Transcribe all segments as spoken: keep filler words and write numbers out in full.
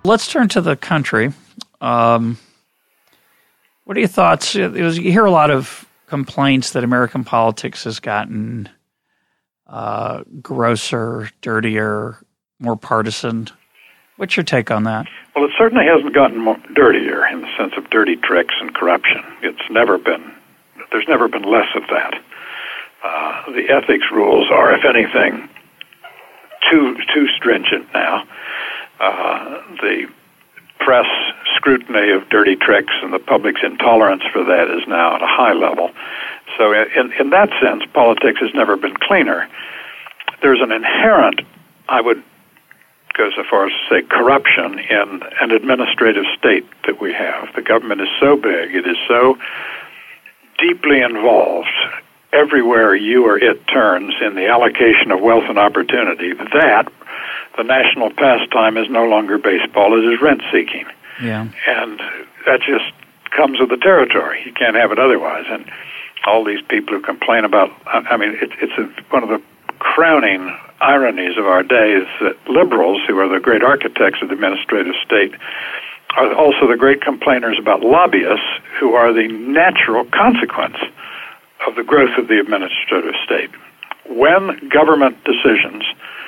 Let's turn to the country. Um, what are your thoughts? It was, you hear a lot of complaints that American politics has gotten uh, grosser, dirtier, more partisan. What's your take on that? Well, it certainly hasn't gotten more dirtier in the sense of dirty tricks and corruption. It's never been, there's never been less of that. Uh, the ethics rules are, if anything, too too stringent now. Uh, the press scrutiny of dirty tricks and the public's intolerance for that is now at a high level. So in, in that sense, politics has never been cleaner. There's an inherent, I would go so far as to say, corruption in an administrative state that we have. The government is so big, it is so deeply involved everywhere you or it turns in the allocation of wealth and opportunity that the national pastime is no longer baseball, it is rent-seeking. Yeah. And that just comes with the territory. You can't have it otherwise. And all these people who complain about, I mean, it, it's a, one of the crowning ironies of our day is that liberals, who are the great architects of the administrative state, are also the great complainers about lobbyists, who are the natural consequence of the growth of the administrative state. When government decisions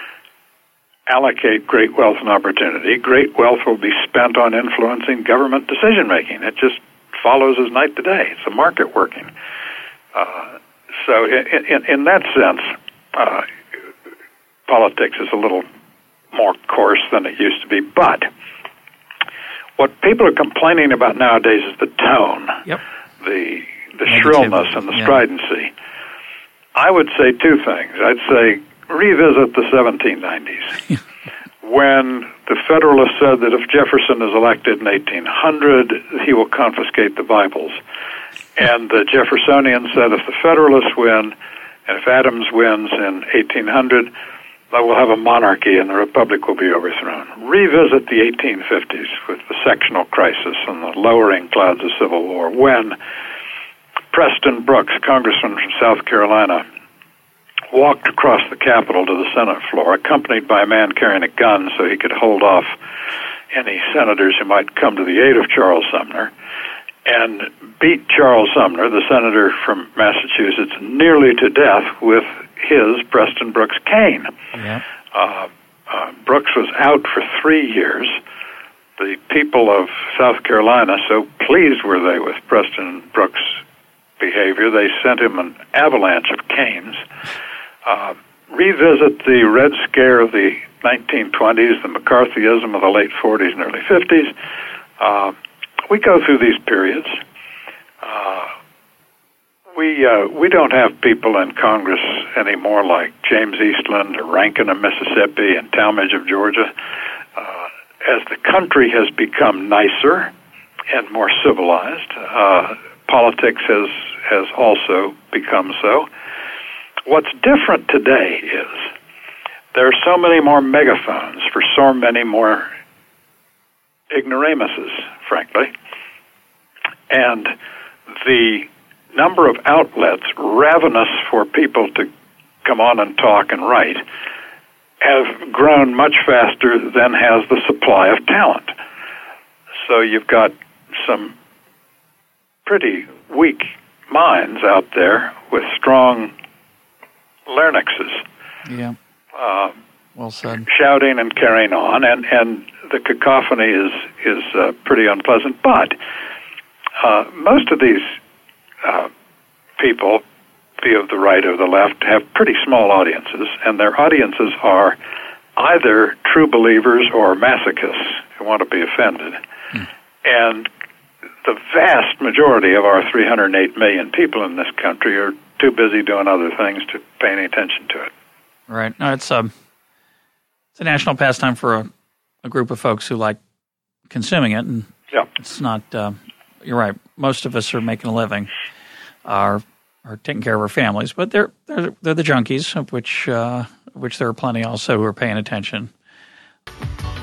allocate great wealth and opportunity, great wealth will be spent on influencing government decision-making. It just follows as night to day. It's a market working. Uh, so in, in, in that sense, uh, politics is a little more coarse than it used to be. But what people are complaining about nowadays is the tone, yep. the the shrillness and the yeah. stridency. I would say two things. I'd say revisit the seventeen nineties, when the Federalists said that if Jefferson is elected in eighteen hundred, he will confiscate the Bibles. And the Jeffersonians said if the Federalists win, and if Adams wins in eighteen hundred, they will have a monarchy and the Republic will be overthrown. Revisit the eighteen fifties with the sectional crisis and the lowering clouds of civil war, when Preston Brooks, congressman from South Carolina, walked across the Capitol to the Senate floor, accompanied by a man carrying a gun so he could hold off any senators who might come to the aid of Charles Sumner, and beat Charles Sumner, the senator from Massachusetts, nearly to death with his Preston Brooks cane. Yeah. Uh, uh, Brooks was out for three years. The people of South Carolina, so pleased were they with Preston Brooks' behavior, they sent him an avalanche of canes. Uh, revisit the Red Scare of the nineteen twenties, the McCarthyism of the late forties and early fifties. Uh, we go through these periods. Uh, we uh, we don't have people in Congress anymore like James Eastland or Rankin of Mississippi and Talmadge of Georgia. Uh, as the country has become nicer and more civilized, uh, politics has has also become so. What's different today is there are so many more megaphones for so many more ignoramuses, frankly. And the number of outlets ravenous for people to come on and talk and write have grown much faster than has the supply of talent. So you've got some pretty weak minds out there with strong larynxes. Yeah. Uh, well said. Shouting and carrying on, and, and the cacophony is is uh, pretty unpleasant. But uh, most of these uh, people, be of the right or the left, have pretty small audiences, and their audiences are either true believers or masochists who want to be offended. Hmm. And the vast majority of our three hundred eight million people in this country are too busy doing other things to pay any attention to it. Right. No, it's, um, it's a national pastime for a, a group of folks who like consuming it. And yeah. It's not, uh, you're right, most of us are making a living, are are taking care of our families, but they're they're, they're the junkies, of which, uh, which there are plenty also who are paying attention.